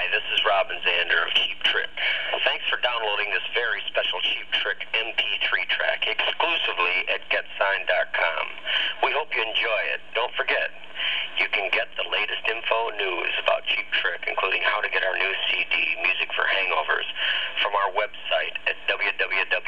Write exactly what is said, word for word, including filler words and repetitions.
this is Robin Zander of Cheap Trick. Thanks for downloading this very special Cheap Trick M P three track exclusively at get sign dot com. We hope you enjoy it. Don't forget, you can get the latest info news about Cheap Trick, including how to get our new C D, Music for Hangovers, from our website at w w w